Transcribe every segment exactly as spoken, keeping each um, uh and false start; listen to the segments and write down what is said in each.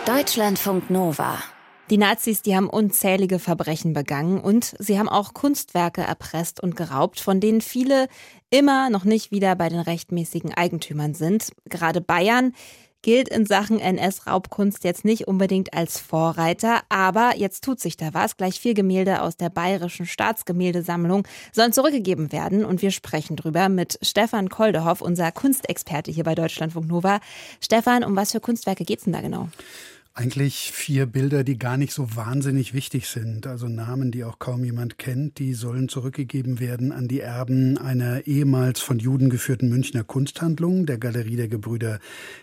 Deutschlandfunk Nova. Die Nazis, die haben unzählige Verbrechen begangen und sie haben auch Kunstwerke erpresst und geraubt, von denen viele immer noch nicht wieder bei den rechtmäßigen Eigentümern sind. Gerade Bayern gilt in Sachen N S-Raubkunst jetzt nicht unbedingt als Vorreiter, aber jetzt tut sich da was. Gleich vier Gemälde aus der Bayerischen Staatsgemäldesammlung sollen zurückgegeben werden und wir sprechen drüber mit Stefan Koldehoff, unser Kunstexperte hier bei Deutschlandfunk Nova. Stefan, um was für Kunstwerke geht's denn da genau? Eigentlich vier Bilder, die gar nicht so wahnsinnig wichtig sind. Also Namen, die auch kaum jemand kennt, die sollen zurückgegeben werden an die Erben einer ehemals von Juden geführten Münchner Kunsthandlung, der Galerie der Gebrüder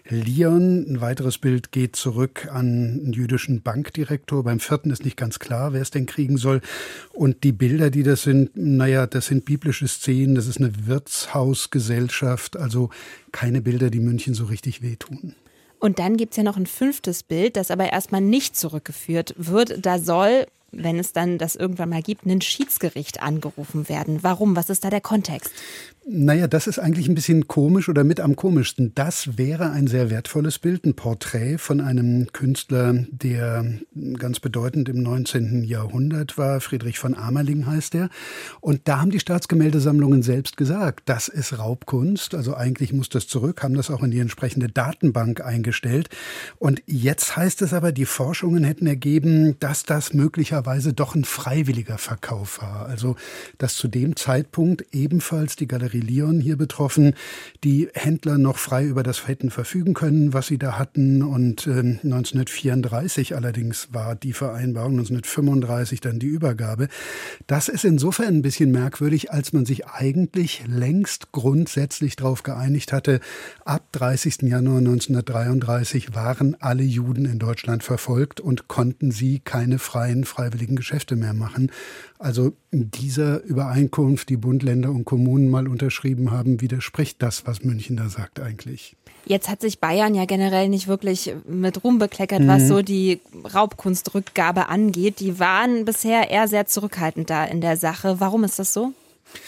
Lion. Ein weiteres Bild geht zurück an einen jüdischen Bankdirektor. Beim vierten ist nicht ganz klar, wer es denn kriegen soll. Und die Bilder, die das sind, naja, das sind biblische Szenen, das ist eine Wirtshausgesellschaft, also keine Bilder, die München so richtig wehtun. Und dann gibt's ja noch ein fünftes Bild, das aber erstmal nicht zurückgeführt wird. Da soll, wenn es dann das irgendwann mal gibt, ein Schiedsgericht angerufen werden. Warum? Was ist da der Kontext? Naja, das ist eigentlich ein bisschen komisch oder mit am komischsten. Das wäre ein sehr wertvolles Bild, ein Porträt von einem Künstler, der ganz bedeutend im neunzehnten Jahrhundert war. Friedrich von Amerling heißt er. Und da haben die Staatsgemäldesammlungen selbst gesagt, das ist Raubkunst. Also eigentlich muss das zurück, haben das auch in die entsprechende Datenbank eingestellt. Und jetzt heißt es aber, die Forschungen hätten ergeben, dass das möglicherweise doch ein freiwilliger Verkauf war. Also, dass zu dem Zeitpunkt ebenfalls die Galerie Lion hier betroffen, die Händler noch frei über das hätten verfügen können, was sie da hatten. Und äh, neunzehnhundertvierunddreißig allerdings war die Vereinbarung, neunzehnhundertfünfunddreißig dann die Übergabe. Das ist insofern ein bisschen merkwürdig, als man sich eigentlich längst grundsätzlich darauf geeinigt hatte, ab dreißigsten Januar neunzehnhundertdreiunddreißig waren alle Juden in Deutschland verfolgt und konnten sie keine freien, freiwilligen Geschäfte mehr machen. Also dieser Übereinkunft, die Bund, Länder und Kommunen mal unterschrieben haben, widerspricht das, was München da sagt eigentlich. Jetzt hat sich Bayern ja generell nicht wirklich mit Ruhm bekleckert, mhm. was so die Raubkunstrückgabe angeht. Die waren bisher eher sehr zurückhaltend da in der Sache. Warum ist das so?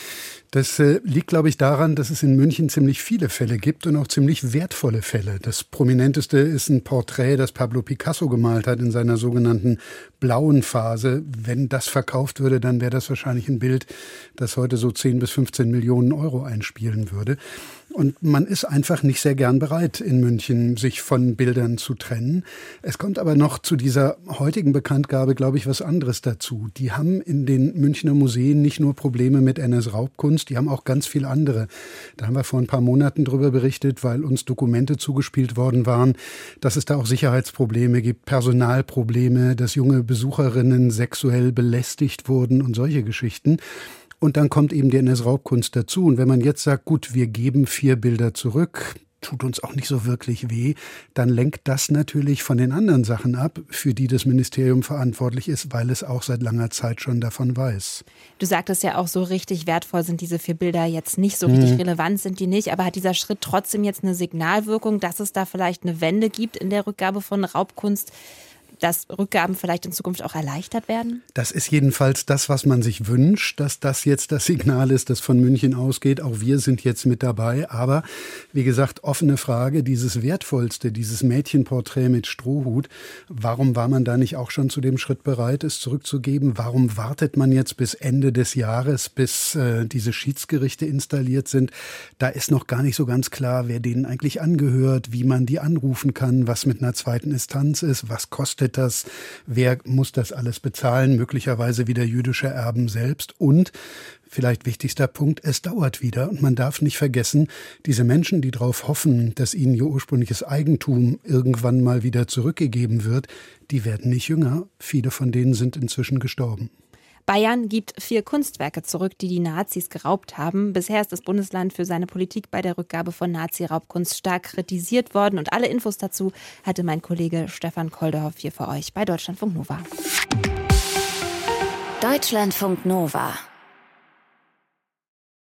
Das äh, liegt, glaube ich, daran, dass es in München ziemlich viele Fälle gibt und auch ziemlich wertvolle Fälle. Das prominenteste ist ein Porträt, das Pablo Picasso gemalt hat in seiner sogenannten blauen Phase. Wenn das verkauft würde, dann wäre das wahrscheinlich ein Bild, das heute so zehn bis fünfzehn Millionen Euro einspielen würde. Und man ist einfach nicht sehr gern bereit, in München sich von Bildern zu trennen. Es kommt aber noch zu dieser heutigen Bekanntgabe, glaube ich, was anderes dazu. Die haben in den Münchner Museen nicht nur Probleme mit N S-Raubkunst, die haben auch ganz viele andere. Da haben wir vor ein paar Monaten drüber berichtet, weil uns Dokumente zugespielt worden waren, dass es da auch Sicherheitsprobleme gibt, Personalprobleme, dass junge Besucherinnen sexuell belästigt wurden und solche Geschichten. Und dann kommt eben die N S-Raubkunst dazu. Und wenn man jetzt sagt, gut, wir geben vier Bilder zurück, tut uns auch nicht so wirklich weh, dann lenkt das natürlich von den anderen Sachen ab, für die das Ministerium verantwortlich ist, weil es auch seit langer Zeit schon davon weiß. Du sagtest ja auch, so richtig wertvoll sind diese vier Bilder jetzt nicht, so richtig hm. relevant sind die nicht. Aber hat dieser Schritt trotzdem jetzt eine Signalwirkung, dass es da vielleicht eine Wende gibt in der Rückgabe von Raubkunst, dass Rückgaben vielleicht in Zukunft auch erleichtert werden? Das ist jedenfalls das, was man sich wünscht, dass das jetzt das Signal ist, das von München ausgeht. Auch wir sind jetzt mit dabei. Aber wie gesagt, offene Frage, dieses Wertvollste, dieses Mädchenporträt mit Strohhut, warum war man da nicht auch schon zu dem Schritt bereit, es zurückzugeben? Warum wartet man jetzt bis Ende des Jahres, bis äh, diese Schiedsgerichte installiert sind? Da ist noch gar nicht so ganz klar, wer denen eigentlich angehört, wie man die anrufen kann, was mit einer zweiten Instanz ist, was kostet das, wer muss das alles bezahlen, möglicherweise wieder jüdische Erben selbst und vielleicht wichtigster Punkt, es dauert wieder und man darf nicht vergessen, diese Menschen, die darauf hoffen, dass ihnen ihr ursprüngliches Eigentum irgendwann mal wieder zurückgegeben wird, die werden nicht jünger, viele von denen sind inzwischen gestorben. Bayern gibt vier Kunstwerke zurück, die die Nazis geraubt haben. Bisher ist das Bundesland für seine Politik bei der Rückgabe von Nazi-Raubkunst stark kritisiert worden. Und alle Infos dazu hatte mein Kollege Stefan Koldehoff hier für euch bei Deutschlandfunk Nova. Deutschlandfunk Nova.